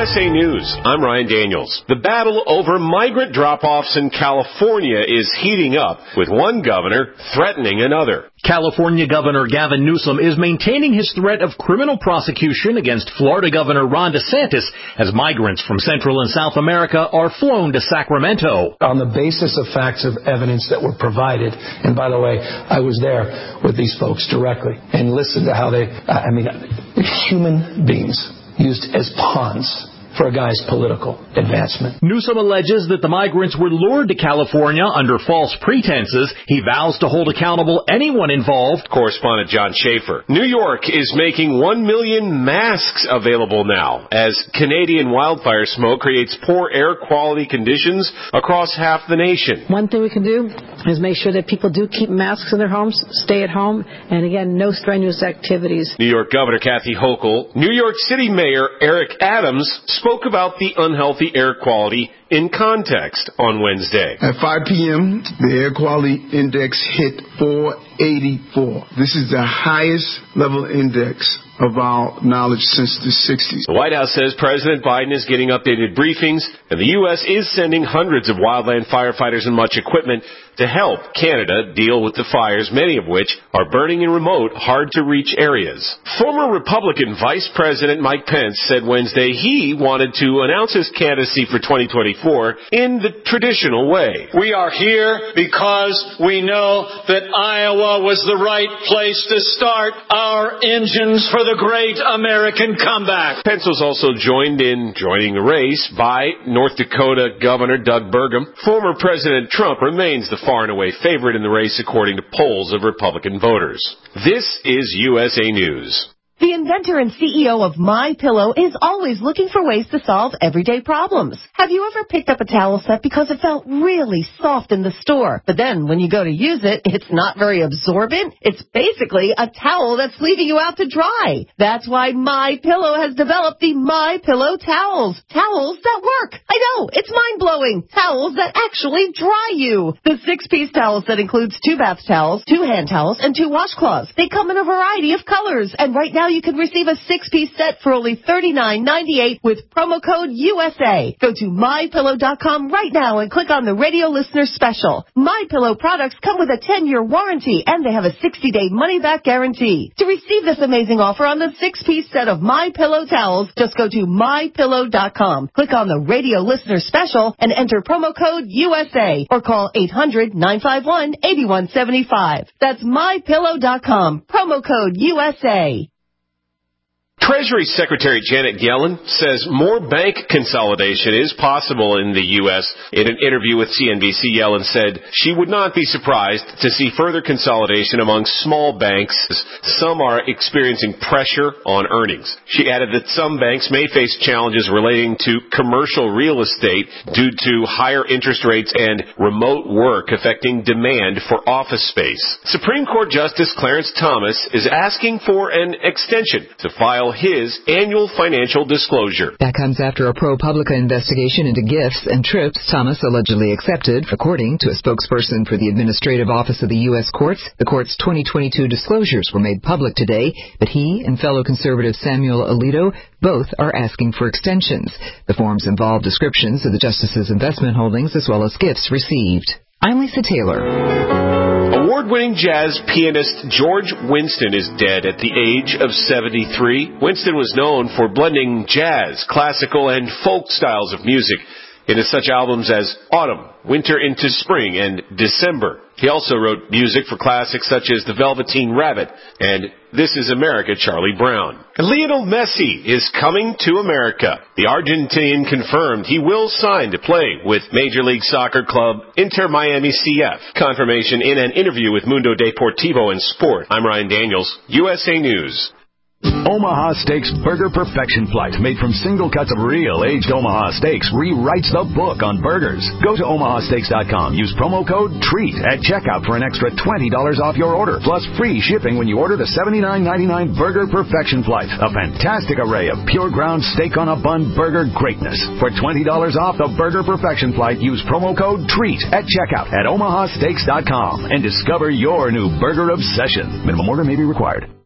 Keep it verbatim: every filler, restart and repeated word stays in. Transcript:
S A News, I'm Ryan Daniels. The battle over migrant drop-offs in California is heating up, with one governor threatening another. California Governor Gavin Newsom is maintaining his threat of criminal prosecution against Florida Governor Ron DeSantis as migrants from Central and South America are flown to Sacramento. On the basis of facts of evidence that were provided, and by the way, I was there with these folks directly and listened to how they, I mean, human beings used as pawns for a guy's political advancement. Newsom alleges that the migrants were lured to California under false pretenses. He vows to hold accountable anyone involved. Correspondent John Schaefer. New York is making one million masks available now as Canadian wildfire smoke creates poor air quality conditions across half the nation. One thing we can do is make sure that people do keep masks in their homes, stay at home, and again, no strenuous activities. New York Governor Kathy Hochul, New York City Mayor Eric Adams spoke about the unhealthy air quality in context on Wednesday. At five p.m., the air quality index hit four eighty-four. This is the highest level index of our knowledge since the sixties. The White House says President Biden is getting updated briefings, and the U S is sending hundreds of wildland firefighters and much equipment to help Canada deal with the fires, many of which are burning in remote, hard-to-reach areas. Former Republican Vice President Mike Pence said Wednesday he wanted to announce his candidacy for twenty twenty-four in the traditional way. We are here because we know that Iowa was the right place to start our engines for the great American comeback. Pence was also joined in joining the race by North Dakota Governor Doug Burgum. Former President Trump remains the far and away favorite in the race according to polls of Republican voters. This is U S A News. The inventor and C E O of MyPillow is always looking for ways to solve everyday problems. Have you ever picked up a towel set because it felt really soft in the store, but then when you go to use it, it's not very absorbent? It's basically a towel that's leaving you out to dry. That's why MyPillow has developed the MyPillow towels. Towels that work. I know, it's mind-blowing. Towels that actually dry you. The six-piece towel set includes two bath towels, two hand towels, and two washcloths. They come in a variety of colors, and right now you can receive a six-piece set for only thirty-nine ninety-eight with promo code U S A. Go to my pillow dot com right now and click on the radio listener special. MyPillow products come with a ten-year warranty, and they have a sixty-day money-back guarantee. To receive this amazing offer on the six-piece set of MyPillow towels, just go to my pillow dot com, click on the radio listener special, and enter promo code U S A, or call eight hundred nine five one eight one seven five. That's my pillow dot com, promo code U S A. Treasury Secretary Janet Yellen says more bank consolidation is possible in the U S In an interview with C N B C, Yellen said she would not be surprised to see further consolidation among small banks. Some are experiencing pressure on earnings. She added that some banks may face challenges relating to commercial real estate due to higher interest rates and remote work affecting demand for office space. Supreme Court Justice Clarence Thomas is asking for an extension to file his annual financial disclosure. That comes after a ProPublica investigation into gifts and trips Thomas allegedly accepted. According to a spokesperson for the Administrative Office of the U S Courts, the court's twenty twenty-two disclosures were made public today, but he and fellow conservative Samuel Alito both are asking for extensions. The forms involve descriptions of the justice's investment holdings as well as gifts received. I'm Lisa Taylor. Award-winning jazz pianist George Winston is dead at the age of seventy-three. Winston was known for blending jazz, classical, and folk styles of music into such albums as Autumn, Winter into Spring, and December. He also wrote music for classics such as The Velveteen Rabbit and This Is America, Charlie Brown. Lionel Messi is coming to America. The Argentine confirmed he will sign to play with Major League Soccer club Inter Miami C F. Confirmation in an interview with Mundo Deportivo and Sport. I'm Ryan Daniels, U S A News. Omaha Steaks Burger Perfection Flight, made from single cuts of real aged Omaha steaks, rewrites the book on burgers. Go to omaha steaks dot com. Use promo code TREAT at checkout for an extra twenty dollars off your order, plus free shipping when you order the seventy-nine ninety-nine Burger Perfection Flight. A fantastic array of pure ground steak on a bun burger greatness. For twenty dollars off the Burger Perfection Flight, use promo code TREAT at checkout at omaha steaks dot com and discover your new burger obsession. Minimum order may be required.